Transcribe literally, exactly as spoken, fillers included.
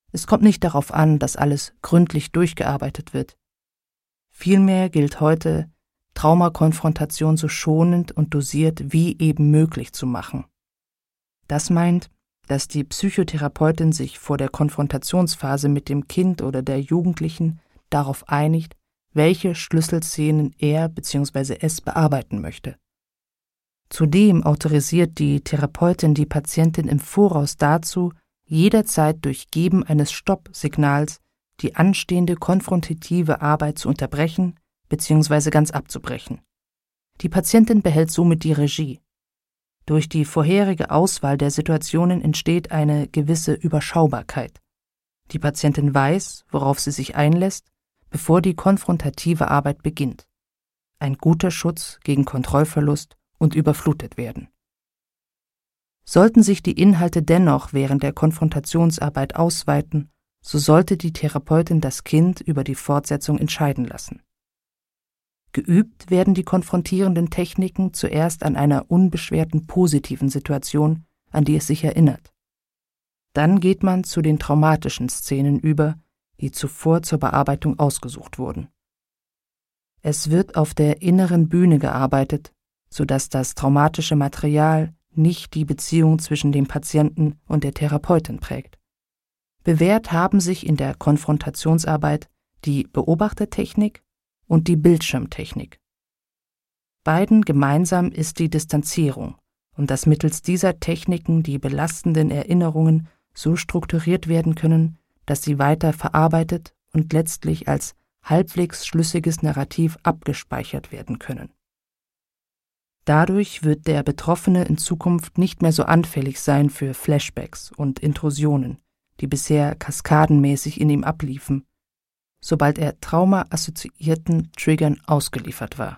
Es kommt nicht darauf an, dass alles gründlich durchgearbeitet wird. Vielmehr gilt heute, Traumakonfrontation so schonend und dosiert wie eben möglich zu machen. Das meint, dass die Psychotherapeutin sich vor der Konfrontationsphase mit dem Kind oder der Jugendlichen darauf einigt, welche Schlüsselszenen er bzw. es bearbeiten möchte. Zudem autorisiert die Therapeutin die Patientin im Voraus dazu, jederzeit durch Geben eines Stopp-Signals die anstehende konfrontative Arbeit zu unterbrechen bzw. ganz abzubrechen. Die Patientin behält somit die Regie. Durch die vorherige Auswahl der Situationen entsteht eine gewisse Überschaubarkeit. Die Patientin weiß, worauf sie sich einlässt, bevor die konfrontative Arbeit beginnt. Ein guter Schutz gegen Kontrollverlust und überflutet werden. Sollten sich die Inhalte dennoch während der Konfrontationsarbeit ausweiten, so sollte die Therapeutin das Kind über die Fortsetzung entscheiden lassen. Geübt werden die konfrontierenden Techniken zuerst an einer unbeschwerten positiven Situation, an die es sich erinnert. Dann geht man zu den traumatischen Szenen über, die zuvor zur Bearbeitung ausgesucht wurden. Es wird auf der inneren Bühne gearbeitet, sodass das traumatische Material nicht die Beziehung zwischen dem Patienten und der Therapeutin prägt. Bewährt haben sich in der Konfrontationsarbeit die Beobachtertechnik und die Bildschirmtechnik. Beiden gemeinsam ist die Distanzierung und dass mittels dieser Techniken die belastenden Erinnerungen so strukturiert werden können, dass sie weiter verarbeitet und letztlich als halbwegs schlüssiges Narrativ abgespeichert werden können. Dadurch wird der Betroffene in Zukunft nicht mehr so anfällig sein für Flashbacks und Intrusionen, die bisher kaskadenmäßig in ihm abliefen, sobald er traumaassoziierten Triggern ausgeliefert war.